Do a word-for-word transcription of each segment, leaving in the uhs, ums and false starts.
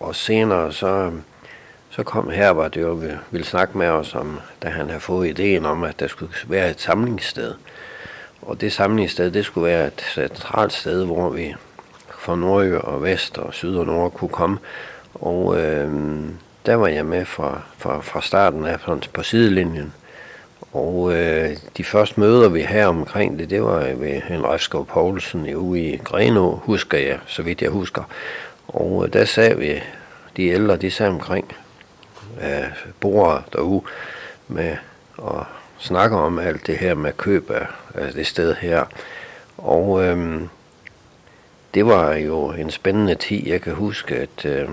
og senere så, så kom Herbert jo og ville snakke med os om, da han havde fået ideen om, at der skulle være et samlingssted. Og det samlingssted, det skulle være et centralt sted, hvor vi fra Nordjylland og Vest og Syd og Nord kunne komme. Og øh, der var jeg med fra, fra, fra starten af på sidelinjen. Og øh, de første møder, vi havde omkring det, det var ved Henrik Skov Poulsen ude i Grenå, husker jeg, så vidt jeg husker. Og øh, der sad vi, de ældre, de sad omkring øh, bordet derude med at snakke om alt det her med køb af, af det sted her. Og øh, det var jo en spændende tid. Jeg kan huske, at øh,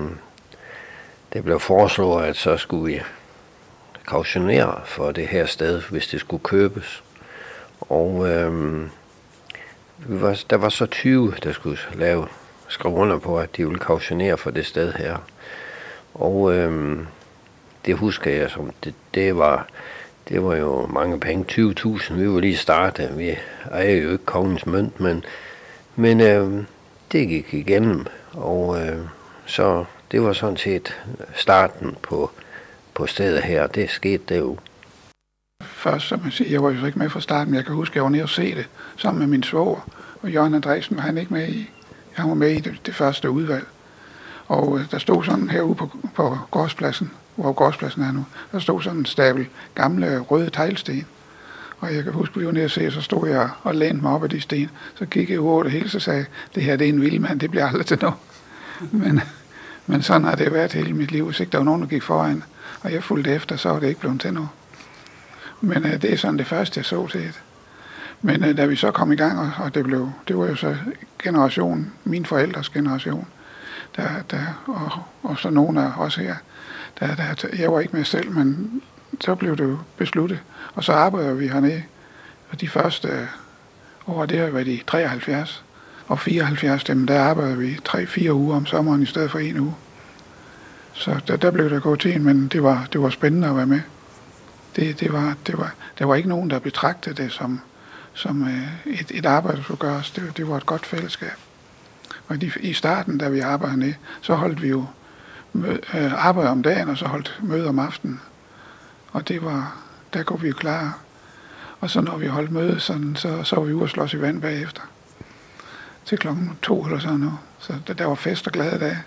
det blev foreslået, at så skulle vi kautionere for det her sted, hvis det skulle købes. Og øh, vi var, der var så tyve, der skulle lave, skrive under på, at de ville kautionere for det sted her. Og øh, det husker jeg som, det, det var det var jo mange penge, tyve tusind. Vi var lige startet. Vi ejer jo ikke kongens mønt, men, men øh, det gik igennem. Og øh, så det var sådan set starten på på stedet her. Det skete derude. Først, som man siger, jeg var jo ikke med fra starten, men jeg kan huske, at jeg var nede og se det sammen med min svoger. Og Jørgen Andresen var han ikke med i. Jeg var med i det, det første udvalg. Og øh, der stod sådan herude på, på gårdspladsen, hvor gårdspladsen er nu, der stod sådan en stabel gamle røde teglsten. Og jeg kan huske, at vi var nede og se, så stod jeg og lænede mig op af de sten. Så gik jeg over det hele, så sagde det her det er en vildmand, det bliver aldrig til noget. Men, men sådan har det været hele mit liv. Hvis ikke der var nogen, der gik foran, og jeg fulgte efter, så var det ikke blevet til noget. Men øh, det er sådan det første, jeg så til det. Men øh, da vi så kom i gang, og, og det blev, det var jo så generationen, min forældres generation, der, der, og, og så nogle af os her, der, der, jeg var ikke med selv, men så blev det jo besluttet. Og så arbejder vi hernede, og de første øh, år, det har været i treoghalvfjerds og fireoghalvfjerds, dem, der arbejdede vi tre-fire uger om sommeren i stedet for en uge. Så der, der blev der gået til, men det var, det var spændende at være med. Det, det var, det var, der var ikke nogen, der betragtede det som, som øh, et, et arbejde, der skulle gøres. Det, det var et godt fællesskab. Og de, i starten, da vi arbejdede ned, så holdt vi jo mød, øh, arbejde om dagen, og så holdt møde om aftenen. Og det var, der kunne vi jo klare. Og så når vi holdt møde, sådan, så, så var vi ude og slås i vand bagefter. Til klokken to eller sådan noget. Så der, der var fest og glade dage.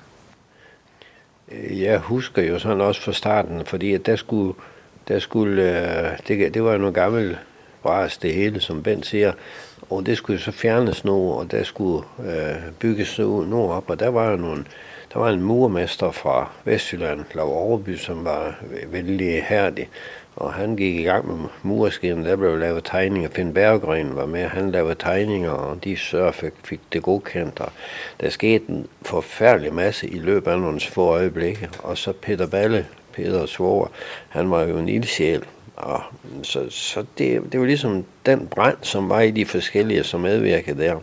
Jeg husker jo sådan også fra starten, fordi at der skulle, der skulle det, det var jo noget gammelt bras det hele, som Bent siger, og det skulle så fjernes nu, og der skulle øh, bygges nu op, og der var jo nogle, der var en murmester fra Vestjylland, Lav Overby, som var vældig hærdig, og han gik i gang med mureskinen. Der blev lavet tegninger. Finn Berggren var med, han lavede tegninger, og de så fik, fik det godkendt. Og der skete en forfærdelig masse i løbet af nogle få øjeblikke. Og så Peter Balle, Peter svoger, han var jo en ildsjæl. Og så, så det, det var ligesom den brand, som var i de forskellige, som medvirkede der.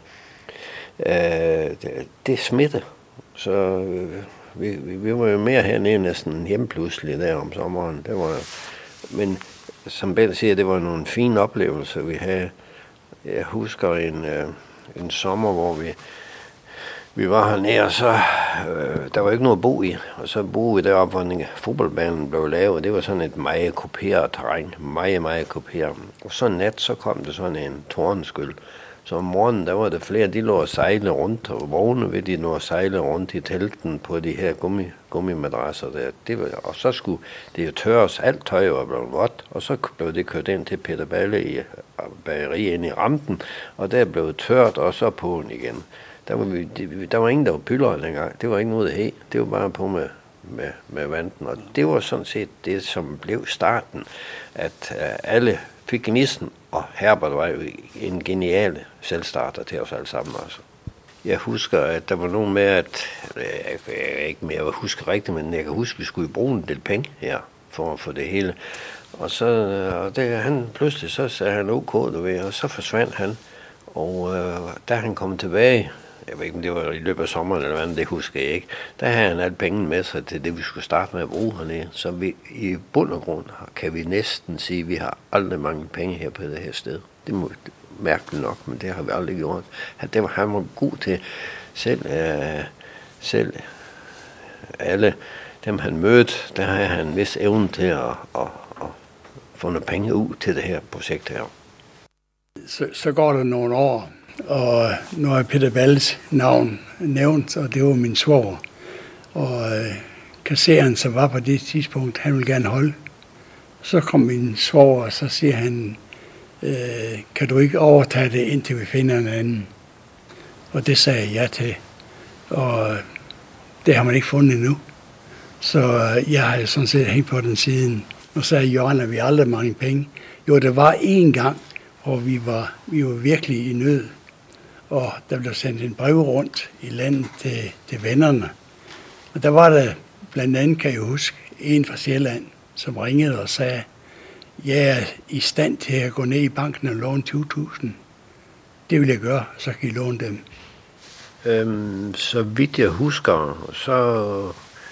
Øh, det, det smittede. Så øh, vi, vi, vi var jo mere hernede næsten hjemme pludselig der om sommeren. Det var Men som Bent siger, det var nogle fine oplevelser, vi havde. Jeg husker en, øh, en sommer, hvor vi, vi var hernede, og så, øh, der var ikke noget at bo i. Og så boede vi deroppe, hvor fodboldbanen blev lavet. Det var sådan et meget kuperet terræn. Meget, meget kuperet. Og så en nat, så kom der sådan en tordenskøl. Så om morgenen, der var der flere, de lå og sejle rundt, og vogne ved de lå og sejle rundt i telten på de her gummi, gummimadrasser der. Det var, og så skulle det jo tørres, alt tøj var blevet vådt, og så blev det kørt ind til Peter Balle i bageriet ind i rampen, og der blev tørt, og så på den igen. Der var, vi, der var ingen, der var pyldere dengang. Det var ikke noget af det var bare på med, med, med vandet, og det var sådan set det, som blev starten, at uh, alle fik gnisten, og Herbert var jo en genial selvstarter til os alle sammen. Altså. Jeg husker, at der var nogen med, at jeg kan ikke mere huske rigtigt, men jeg kan huske, at vi skulle bruge en del penge her for at få det hele. Og så og det, han pludselig så sagde han OK, du ved, og så forsvandt han. Og øh, da han kom tilbage, jeg ved ikke, om det var i løbet af sommeren eller hvad, det husker jeg ikke, der havde han alt pengene med sig til det, vi skulle starte med at bruge hernede. Så vi, i bund og grund kan vi næsten sige, at vi har aldrig mange penge her på det her sted. Det må mærkeligt nok, men det har vi aldrig gjort. Det var, han var god til selv, øh, selv alle dem, han mødte, der havde han en vis evne til at, at, at få nogle penge ud til det her projekt her. Så, så går der nogle år, og nu er Peter Balles navn nævnt, og det var min svoger. Og øh, kasseren, så var på det tidspunkt, han ville gerne holde. Så kom min svoger, og så siger han, øh, kan du ikke overtage det, indtil vi finder en anden? Og det sagde jeg ja til. Og det har man ikke fundet endnu. Så jeg har sådan set hængt på den siden. Og så sagde Jørgen, at vi aldrig mange penge. Jo, der var én gang, hvor vi var, vi var virkelig i nød. Og der blev sendt en brev rundt i landet til, til vennerne. Og der var der blandt andet, kan jeg huske, en fra Sjælland, som ringede og sagde, jeg er i stand til at gå ned i banken og låne tyve tusind. Det vil jeg gøre, så kan I låne dem. Øhm, så vidt jeg husker, så,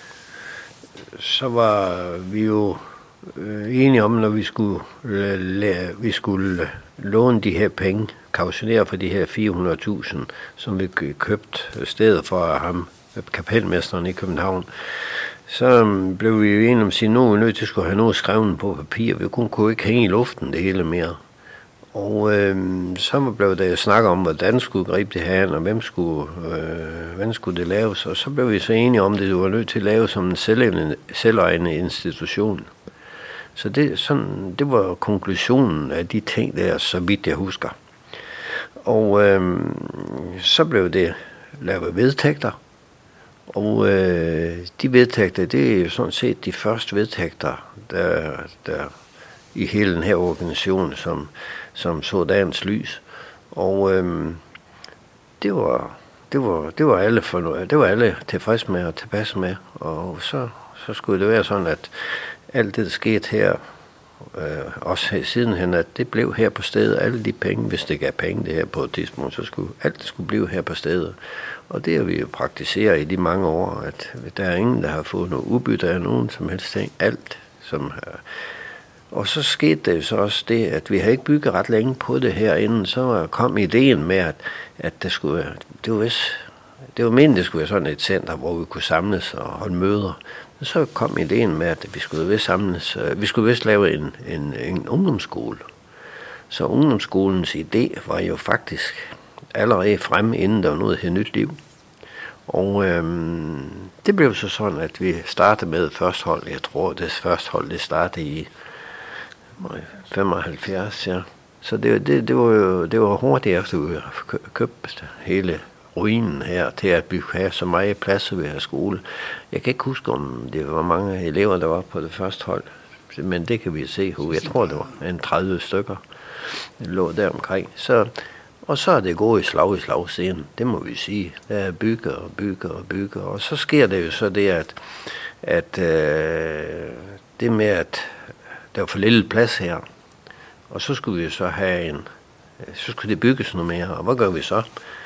så var vi jo øh, enige om, når vi skulle, la, vi skulle låne de her penge, kautionere for de her fire hundrede tusind, som vi købte stedet for ham, kapelmesteren i København. Så blev vi jo enige om at sige, at nu er vi nødt til at skulle have noget skrevet på papir. Vi kunne, kunne ikke hænge i luften det hele mere. Og øh, så blev der jo snakket om, hvordan skulle gribe det her, og hvem skulle, øh, hvordan skulle det laves. Og så blev vi så enige om, at det var nødt til at lave som en selvejende institution. Så det, sådan, det var konklusionen af de ting der, så vidt jeg husker. Og øh, så blev det lavet vedtægter. Og øh, de vedtægter, det er jo sådan set de første vedtægter, der, der i hele den her organisation, som, som så dagens lys. Og øh, det var det var det var alle for, det var alle tilfreds med og tilpas med. Og så så skulle det være sådan, at alt det der skete her, øh, også her, sidenhen, at det blev her på stedet. Alle de penge, hvis det gav penge det her på et tidspunkt, så skulle alt det skulle blive her på stedet. Og det har vi jo praktiseret i de mange år, at der er ingen, der har fået noget udbytte af nogen som helst ting. Alt, som Og så skete det jo så også det, at vi havde ikke bygget ret længe på det her inden. Så kom ideen med, at, at det skulle det var vist, det var meningen, det skulle være sådan et center, hvor vi kunne samles og holde møder. Og så kom ideen med, at vi skulle vist samles, vi skulle vist lave en, en, en ungdomsskole. Så ungdomsskolens idé var jo faktisk allerede fremme, inden der var noget her nyt liv. Og øhm, det blev så sådan, at vi startede med første hold. Jeg tror, det første hold, det startede i femoghalvfjerds, ja. Så det, det, det var jo det var hurtigt efter, at vi købte hele ruinen her, til at vi kunne have så meget plads ved her skole. Jeg kan ikke huske, om det var mange elever, der var på det første hold. Men det kan vi se. Jeg tror, det var en tredive stykker, der lå der omkring. Så Og så er det gået i slag i slag siden, det må vi sige. Der er bygger og bygger og bygger. Og så sker det jo så det, at, at øh, det med, at der var for lille plads her. Og så skulle vi jo så have en, så skulle det bygges noget mere. Og hvad gør vi så?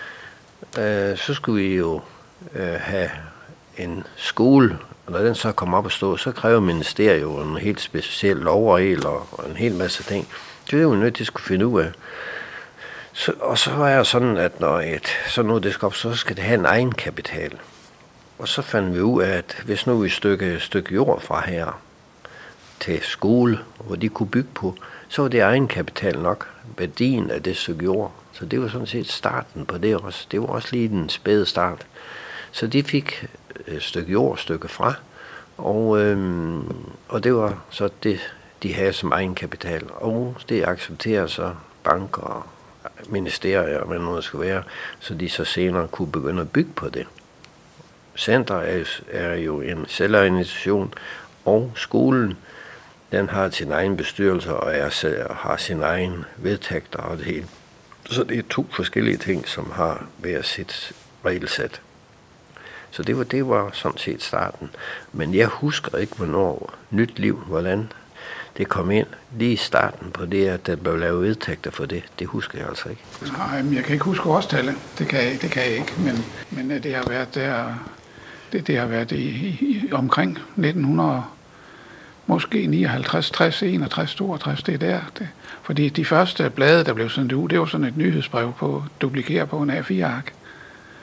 Øh, så skulle vi jo øh, have en skole, og når den så kommer op at stå, så kræver ministeriet jo en helt speciel lovregel og en hel masse ting. Det er jo nødt til at skulle finde ud af. Så, og så er det sådan, at når et, så nu det skal op, så skal det have en egen kapital. Og så fandt vi ud af, at hvis nu vi stykke stykke jord fra her til skole, hvor de kunne bygge på, så var det egen kapital nok, værdien af det stykke jord. Så det var sådan set starten på det også. Det var også lige den spæde start. Så de fik et stykke jord, et stykke fra, og, øhm, og det var så det, de havde som egen kapital. Og det accepterer så banker og ministerier, hvad noget skulle være, så de så senere kunne begynde at bygge på det. Center er, er jo en selvorganisation, og skolen, den har sin egen bestyrelse og er, har sin egen vedtægter og det hele. Så det er to forskellige ting, som har hver sit regelsæt. Så det var, det var sådan set starten. Men jeg husker ikke, hvornår nyt liv, hvordan det kom ind lige i starten på det, at der blev lavet vedtægter for det. Det husker jeg altså ikke. Nej, men jeg kan ikke huske årstallet. Det kan jeg, det kan jeg ikke. Men, men det har været der, det, det har været i, i, omkring nitten hundrede, måske nioghalvtreds, tres, enogtres, toogtres, det er der. Det, fordi de første blade, der blev sendt ud, det var sådan et nyhedsbrev på, duplikeret på en A fire ark.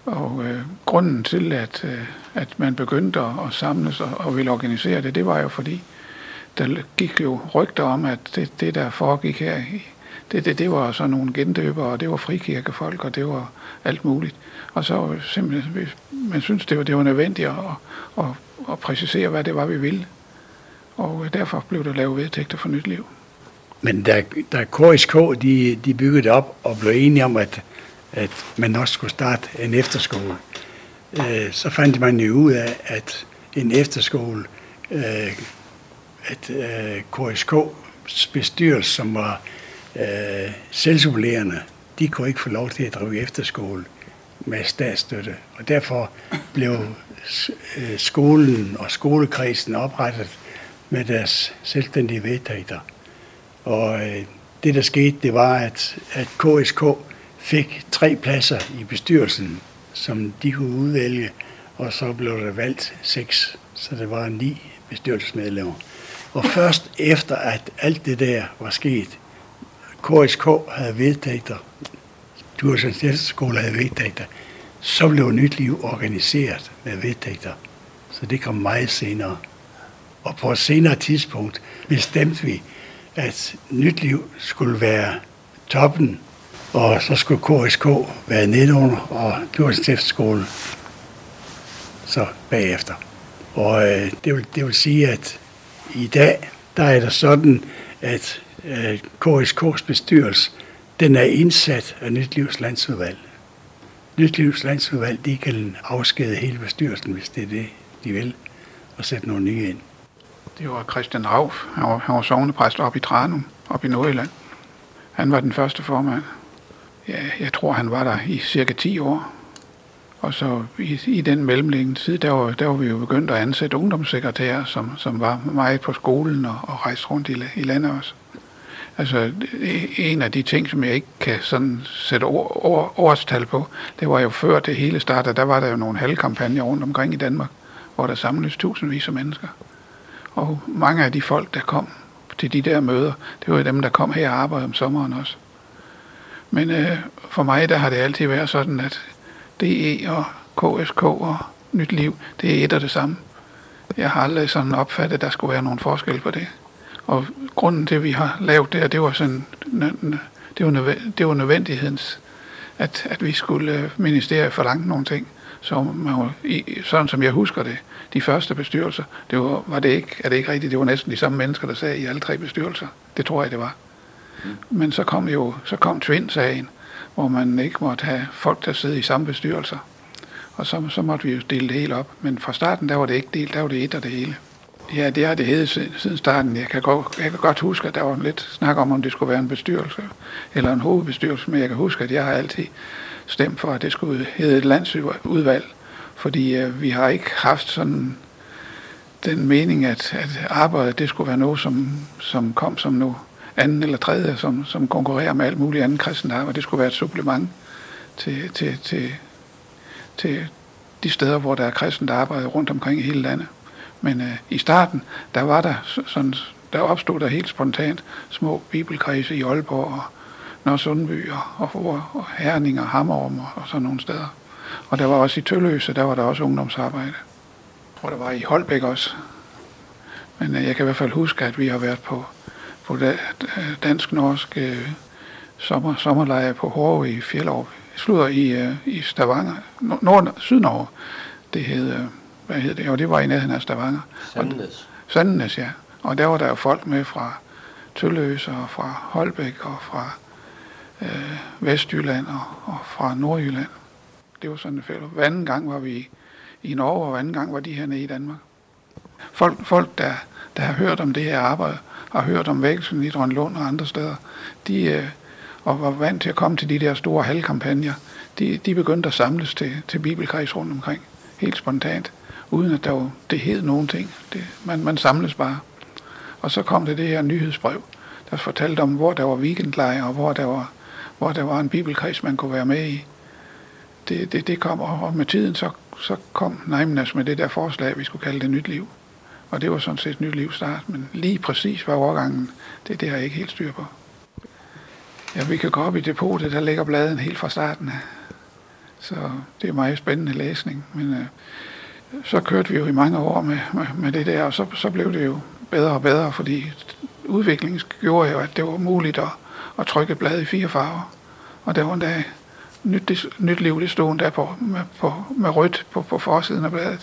Og øh, grunden til, at, øh, at man begyndte at, at samles og, og ville organisere det, det var jo fordi, der gik jo rygter om, at det, det der foregik her, det, det, det var så nogle gendøbere, og det var frikirkefolk, og det var alt muligt. Og så simpelthen, man synes, det var, det var nødvendigt at, at, at præcisere, hvad det var, vi ville. Og derfor blev der lavet vedtægter for Nyt Liv. Men da, da K S K de, de byggede det op og blev enige om, at, at man også skulle starte en efterskole, øh, så fandt man jo ud af, at en efterskole, øh, at øh, K S K's bestyrelse, som var øh, selvsupplerende, de kunne ikke få lov til at drive efterskole med statsstøtte. Og derfor blev øh, skolen og skolekredsen oprettet med deres selvstændige vedtægter. Og øh, det, der skete, det var, at, at K S K fik tre pladser i bestyrelsen, som de kunne udvælge, og så blev der valgt seks, så det var ni bestyrelsesmedlemmer. Og først efter, at alt det der var sket, K S K havde vedtægter, Djurslands Efterskole havde vedtægter, så blev Nyt Liv organiseret med vedtægter. Så det kom meget senere. Og på et senere tidspunkt bestemte vi, at Nyt Liv skulle være toppen, og så skulle K S K være nedenunder, og Djurslands Efterskole så bagefter. Og øh, det, vil, det vil sige, at i dag, der er det sådan, at øh, K S K's bestyrelse, den er indsat af Nyt Livs Landsudvalg. Nyt Livs Landsudvalg, de kan afskede hele bestyrelsen, hvis det er det, de vil, og sætte nogle nye ind. Det var Christian Rauf. Han var, han var sognepræst oppe i Tranum, oppe i Nordjylland. Han var den første formand. Ja, jeg tror, han var der i cirka ti år. Og så i, i den mellemliggende tid, der var, der var vi jo begyndt at ansætte ungdomssekretærer, som, som var meget på skolen og, og rejste rundt i, i landet også. Altså, en af de ting, som jeg ikke kan sådan sætte ord, ord, årstal på, det var jo før det hele startede, der var der jo nogle halvkampagner rundt omkring i Danmark, hvor der samledes tusindvis af mennesker. Og mange af de folk, der kom til de der møder, det var jo dem, der kom her og arbejdede om sommeren også. Men øh, for mig, der har det altid været sådan, at D E og K S K og Nyt Liv, det er et og det samme. Jeg har aldrig sådan opfattet, at der skulle være nogen forskel på det. Og grunden til, at vi har lavet det, det var sådan, det var, nødvendig, det var nødvendighedens, at, at vi skulle ministeriet forlange nogle ting. Så man, sådan som jeg husker det, de første bestyrelser, det var, var det ikke, er det ikke rigtigt, det var næsten de samme mennesker, der sad i alle tre bestyrelser. Det tror jeg, det var. Mm. Men så kom jo, så kom Tvind-sagen, hvor man ikke måtte have folk, der sidder i samme bestyrelser. Og så, så måtte vi jo dele det hele op. Men fra starten, der var det ikke delt, der var det et og det hele. Ja, det har det heddet siden starten. Jeg kan, godt, jeg kan godt huske, at der var lidt snak om, om det skulle være en bestyrelse eller en hovedbestyrelse, men jeg kan huske, at jeg har altid stemt for, at det skulle hedde et landsudvalg, fordi øh, vi har ikke haft sådan den mening, at, at arbejdet det skulle være noget, som, som kom som noget anden eller tredje, som, som konkurrerer med alt muligt andet kristent arbejde. Det skulle være et supplement til, til, til, til de steder, hvor der er kristent arbejde rundt omkring i hele landet. Men øh, i starten, der var der sådan, der opstod der helt spontant små bibelkredse i Aalborg og Nørresundby og, og, og Herning og Hammerum og, og sådan nogle steder. Og der var også i Tølløse, der var der også ungdomsarbejde. Og der var i Holbæk også. Men øh, jeg kan i hvert fald huske, at vi har været på, på dansk-norsk øh, sommer, sommerlejr på Hårve i Fjellerup. Slutter i, øh, i Stavanger, Nord, Sydnorge. Det hed, øh, hvad hed det? Og det var i nærheden af Stavanger. Sandnes. Sandnes, ja. Og der var der jo folk med fra Tølløse og fra Holbæk og fra øh, Vestjylland og, og fra Nordjylland. Det var sådan et fælde. Hver anden gang var vi i Norge, og hver anden gang var de hernede i Danmark. Folk, folk der, der har hørt om det her arbejde, har hørt om vækkelsen i Drønlund og andre steder, de øh, og var vant til at komme til de der store halvkampagner, de, de begyndte at samles til, til bibelkreds rundt omkring, helt spontant, uden at der var, det hed nogen ting. Det, man, man samles bare. Og så kom det det her nyhedsbrev, der fortalte om, hvor der var weekendlejre, og hvor der var, hvor der var en bibelkreds, man kunne være med i. Det, det, det kom, og med tiden så, så kom Neimnas med det der forslag, vi skulle kalde det Nyt Liv. Og det var sådan set Nyt Liv start, men lige præcis var overgangen, det, det har jeg ikke helt styr på. Ja, vi kan gå op i depotet, der ligger bladen helt fra starten af. Så det er meget spændende læsning. Men øh, så kørte vi jo i mange år med, med, med det der, og så, så blev det jo bedre og bedre, fordi udviklingen gjorde jo, at det var muligt at, at trykke et blad i fire farver. Og der var endda nyt, nyt liv, det stod endda på, med, på, med rødt på, på forsiden af bladet.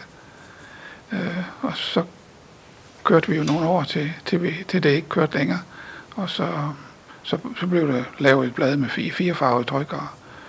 Øh, og så kørte vi jo nogle år til, til, vi, til det ikke kørte længere. Og så, så, så blev der lavet et blad med fire, fire farvede tryk. Og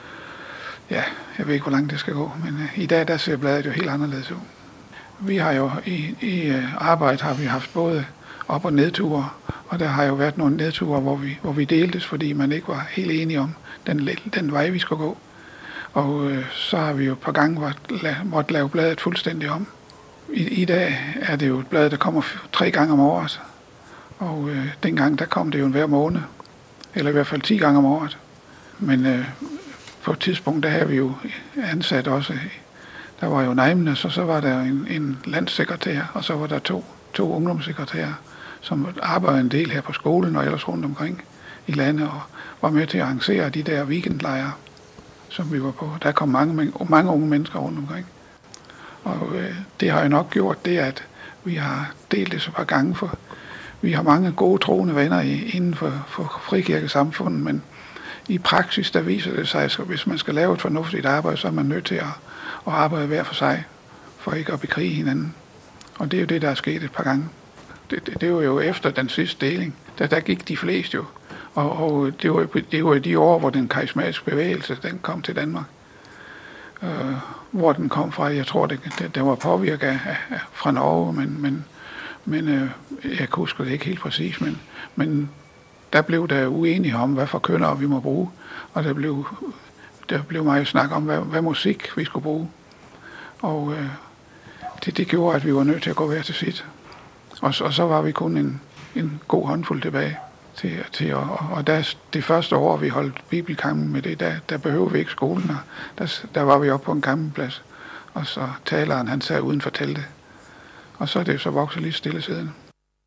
ja, jeg ved ikke, hvor langt det skal gå, men øh, i dag der ser bladet jo helt anderledes ud. Vi har jo i, i øh, arbejde har vi haft både op- og nedture, og der har jo været nogle nedture, hvor vi, hvor vi deltes, fordi man ikke var helt enige om den, den vej, vi skulle gå. Og øh, så har vi jo et par gange måtte lave bladet fuldstændig om. I, I dag er det jo et blad, der kommer tre gange om året, og øh, dengang der kom det jo en hver måned, eller i hvert fald ti gange om året. Men øh, på et tidspunkt, der havde vi jo ansat også, der var jo Neimne, så så var der en, en landssekretær, og så var der to, to ungdomssekretærer, som arbejdede en del her på skolen og ellers rundt omkring i landet, og var med til at arrangere de der weekendlejre, som vi var på. Der kom mange, mange unge mennesker rundt omkring. Og øh, det har jo nok gjort det, at vi har delt det så par gange, for vi har mange gode troende venner i, inden for, for frikirkesamfundet, men i praksis, der viser det sig, at hvis man skal lave et fornuftigt arbejde, så er man nødt til at, at arbejde hver for sig, for ikke at bekrige hinanden. Og det er jo det, der er sket et par gange. Det, det, det var jo efter den sidste deling, der, der gik de fleste jo. Og, og det, var, det var i de år, hvor den karismatiske bevægelse, den kom til Danmark. Øh, hvor den kom fra, jeg tror, det, det, det var påvirket af, af, fra Norge, men, men, men øh, jeg kan huske det ikke helt præcis, men, men der blev der uenige om, hvad for kønner vi må bruge, og der blev, der blev meget snak om, hvad, hvad musik vi skulle bruge. Og øh, det, det gjorde, at vi var nødt til at gå hver til sit. Og, og så var vi kun en, en god håndfuld tilbage. Til, til, og, og der, det første år, vi holdt bibelkampen med det, der, der behøvede vi ikke skolen. Og der, der var vi oppe på en campingplads, og så taleren, han sad uden for teltet. Og så er det så vokset lidt stille siden.